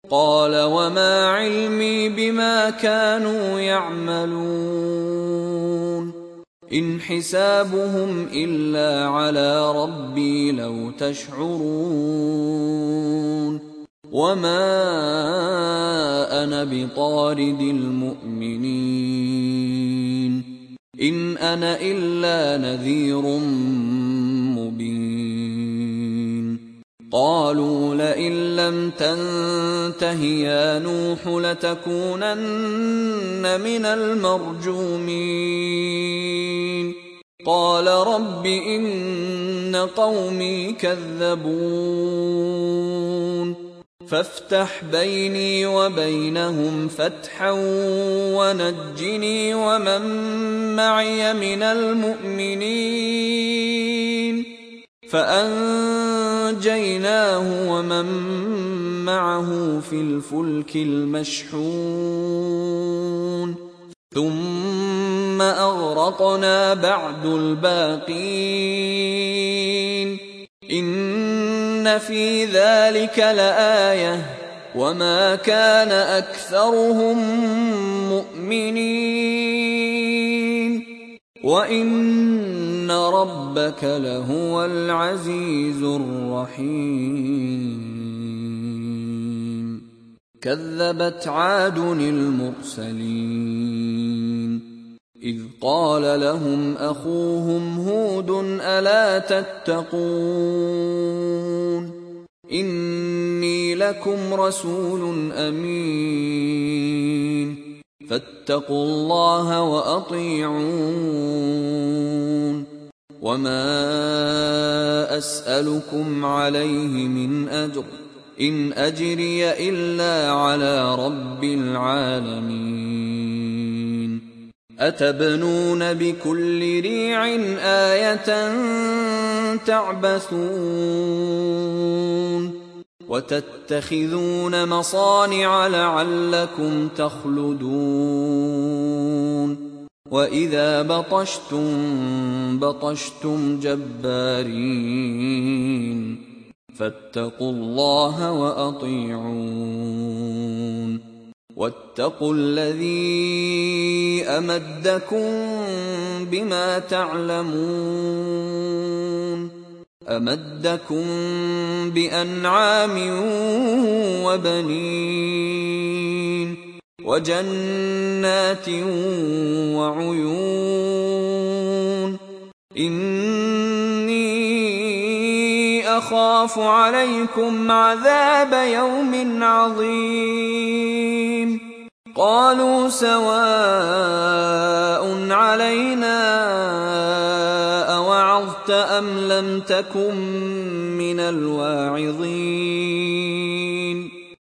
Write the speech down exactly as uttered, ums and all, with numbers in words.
قال وما علمي بما كانوا يعملون إن حسابهم إلا على ربي لو تشعرون وما أنا بطارد المؤمنين إن أنا إلا نذير مبين قالوا لئن لم تنته يا نوح لتكونن من المرجومين قال رب إن قومي كذبون فافتح بيني وبينهم فتحا ونجني ومن معي من المؤمنين فأنجيناه ومن معه في الفلك المشحون ثم أغرقنا بعد الباقين إن في ذلك لآية وما كان أكثرهم مؤمنين وإن ربك لهو العزيز الرحيم كذبت عاد المرسلين إذ قال لهم أخوهم هود ألا تتقون إني لكم رسول أمين فاتقوا الله وأطيعون وما أسألكم عليه من أجر إن أجري إلا على رب العالمين أتبنون بكل ريع آية تعبثون وتتخذون مصانع لعلكم تخلدون وإذا بطشتم بطشتم جبارين فاتقوا الله وأطيعون واتقوا الذي أمدكم بما تعلمون أمدكم بأنعام وبنين وجنات وعيون إني أخاف عليكم عذاب يوم عظيم قالوا سواء علينا أوعظت أم لم تكن من الواعظين